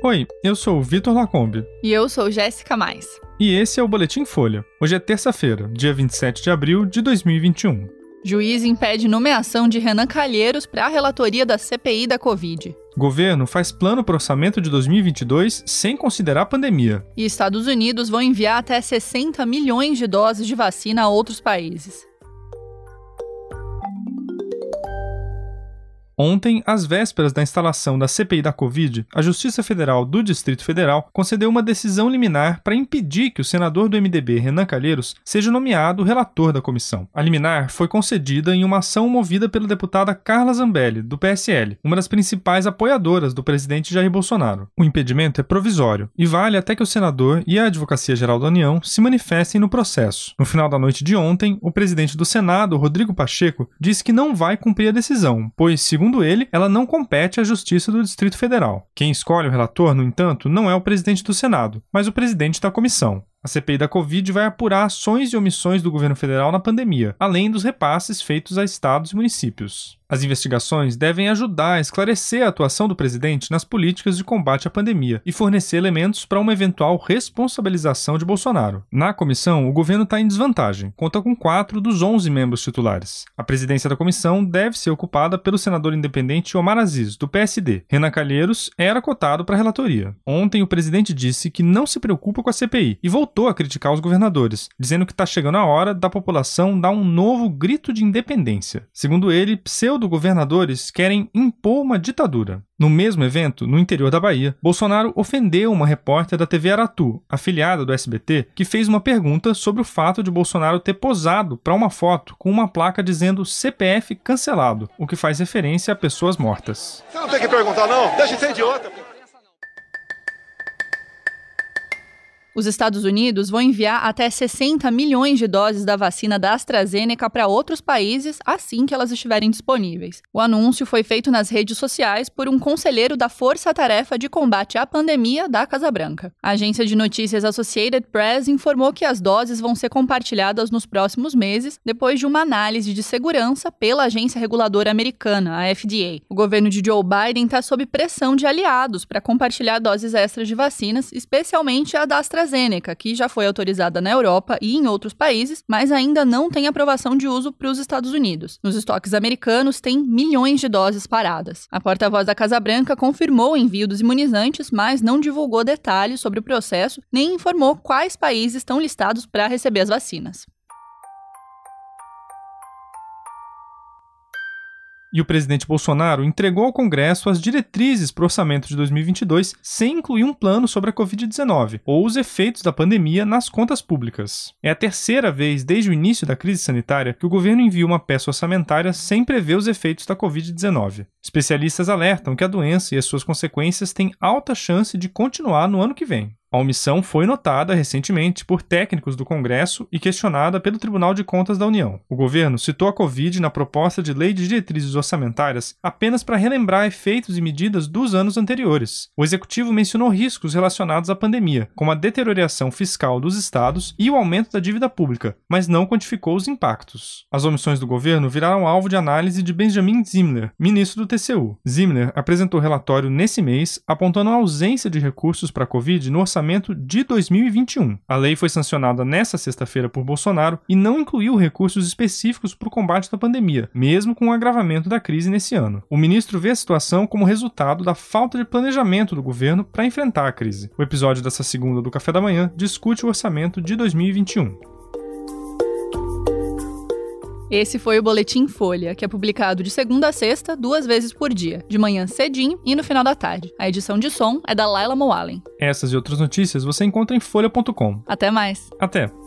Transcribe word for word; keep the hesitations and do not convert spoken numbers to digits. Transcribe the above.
Oi, eu sou o Vitor Lacombe. E eu sou Jéssica Mais. E esse é o Boletim Folha. Hoje é terça-feira, dia vinte e sete de abril de dois mil e vinte e um. Juiz impede nomeação de Renan Calheiros para a relatoria da C P I da Covid. Governo faz plano para o orçamento de dois mil e vinte e dois sem considerar a pandemia. E Estados Unidos vão enviar até sessenta milhões de doses de vacina a outros países. Ontem, às vésperas da instalação da C P I da Covid, a Justiça Federal do Distrito Federal concedeu uma decisão liminar para impedir que o senador do M D B, Renan Calheiros, seja nomeado relator da comissão. A liminar foi concedida em uma ação movida pela deputada Carla Zambelli, do P S L, uma das principais apoiadoras do presidente Jair Bolsonaro. O impedimento é provisório e vale até que o senador e a Advocacia Geral da União se manifestem no processo. No final da noite de ontem, o presidente do Senado, Rodrigo Pacheco, disse que não vai cumprir a decisão, pois, segundo Segundo ele, ela não compete à Justiça do Distrito Federal. Quem escolhe o relator, no entanto, não é o presidente do Senado, mas o presidente da comissão. A C P I da Covid vai apurar ações e omissões do governo federal na pandemia, além dos repasses feitos a estados e municípios. As investigações devem ajudar a esclarecer a atuação do presidente nas políticas de combate à pandemia e fornecer elementos para uma eventual responsabilização de Bolsonaro. Na comissão, o governo está em desvantagem. Conta com quatro dos onze membros titulares. A presidência da comissão deve ser ocupada pelo senador independente Omar Aziz, do P S D. Renan Calheiros era cotado para a relatoria. Ontem, o presidente disse que não se preocupa com a C P I e voltou a criticar os governadores, dizendo que está chegando a hora da população dar um novo grito de independência. Segundo ele, pseudo-governadores querem impor uma ditadura. No mesmo evento, no interior da Bahia, Bolsonaro ofendeu uma repórter da T V Aratu, afiliada do S B T, que fez uma pergunta sobre o fato de Bolsonaro ter posado para uma foto com uma placa dizendo C P F cancelado, o que faz referência a pessoas mortas. Você não tem que perguntar não, deixa de ser idiota. Os Estados Unidos vão enviar até sessenta milhões de doses da vacina da AstraZeneca para outros países assim que elas estiverem disponíveis. O anúncio foi feito nas redes sociais por um conselheiro da Força-Tarefa de Combate à Pandemia da Casa Branca. A agência de notícias Associated Press informou que as doses vão ser compartilhadas nos próximos meses, depois de uma análise de segurança pela agência reguladora americana, a F D A. O governo de Joe Biden está sob pressão de aliados para compartilhar doses extras de vacinas, especialmente a da AstraZeneca. AstraZeneca, que já foi autorizada na Europa e em outros países, mas ainda não tem aprovação de uso para os Estados Unidos. Nos estoques americanos, tem milhões de doses paradas. A porta-voz da Casa Branca confirmou o envio dos imunizantes, mas não divulgou detalhes sobre o processo, nem informou quais países estão listados para receber as vacinas. E o presidente Bolsonaro entregou ao Congresso as diretrizes para o orçamento de dois mil e vinte e dois sem incluir um plano sobre a covid dezenove ou os efeitos da pandemia nas contas públicas. É a terceira vez desde o início da crise sanitária que o governo envia uma peça orçamentária sem prever os efeitos da covid dezenove. Especialistas alertam que a doença e as suas consequências têm alta chance de continuar no ano que vem. A omissão foi notada recentemente por técnicos do Congresso e questionada pelo Tribunal de Contas da União. O governo citou a Covid na proposta de lei de diretrizes orçamentárias apenas para relembrar efeitos e medidas dos anos anteriores. O executivo mencionou riscos relacionados à pandemia, como a deterioração fiscal dos estados e o aumento da dívida pública, mas não quantificou os impactos. As omissões do governo viraram alvo de análise de Benjamin Zimler, ministro do T C U. Zimler apresentou relatório nesse mês apontando a ausência de recursos para a Covid no orçamento de dois mil e vinte e um. A lei foi sancionada nesta sexta-feira por Bolsonaro e não incluiu recursos específicos para o combate da pandemia, mesmo com o agravamento da crise nesse ano. O ministro vê a situação como resultado da falta de planejamento do governo para enfrentar a crise. O episódio dessa segunda do Café da Manhã discute o orçamento de dois mil e vinte e um. Esse foi o Boletim Folha, que é publicado de segunda a sexta, duas vezes por dia, de manhã cedinho e no final da tarde. A edição de som é da Laila Moalen. Essas e outras notícias você encontra em folha ponto com. Até mais. Até.